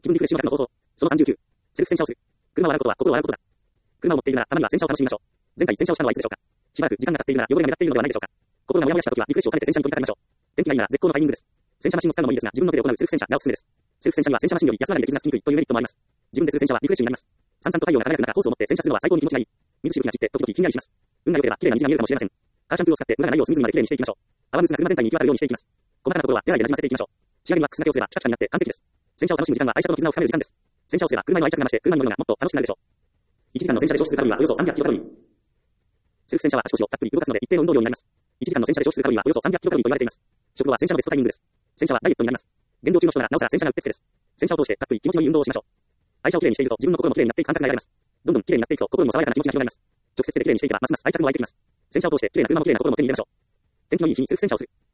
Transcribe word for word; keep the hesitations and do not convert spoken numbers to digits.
気分リフレッシュの方法。そのさんじゅうきゅう。セルフ洗車をする。車を洗うことは心を洗うことだ。車を持っているなら、たまには洗車を楽しみましょう。前回洗車をしたのはいつでしょうか。しばらく時間が経っているなら汚れが目立っているのではないでしょうか。心がモヤモヤしたときはリフレッシュを兼ねて洗車に取り掛かりましょう。天気がいいなら絶好のタイミングです。洗車マシンを使うのもいいですが、自分の手で行うセルフ洗車がおすすめです。セルフ洗車には洗車マシンより安上がりで傷がつきにくいというメリットもあります。自分でする洗車はリフレッシュになります。さんさんと太陽が輝く中コースを持って洗車するのは最高に気持ちがいい。水しぶきが散って時々ひんやりします。運が良ければ綺麗な虹が見えるかもしれません。カーシャンプーを使ってムラがないよう隅々まで綺麗にしていきましょう。泡水が車全体に行き渡るようにしていきます。細かなところは手洗いで馴染ませていきましょう。仕上げにワックスだけをすればピカピカになって完璧です。洗車を楽しむ時間は愛車との絆を深める時間です。洗車をすれば車への愛着が増して車に乗るのがもっと楽しくなるでしょう。いちじかんの洗車で消費するカロリーはおよそさんびゃくキロカロリー。セルフ洗車は足腰をたっぷり動かすので一定の運動量になります。いちじかんの洗車で消費するカロリーはおよそさんびゃくキロカロリーと言われています。食後は洗車のベストタイミングです。洗車はダイエットになります。減量中の人ならなおさら洗車がうってつけです。洗車を通してたっぷり気持ちのいい運動をしましょう。愛車をきれいにしていると自分の心もきれいになっていく感覚が得られます。どんどんきれいになっていくと心にも爽やかな気持ちが広がります。直接的できれいにしていけばますます愛着も湧いてきます。洗車を通してきれいな車もきれいな心も手に入れましょう。天気のいい日にセルフ洗車をする。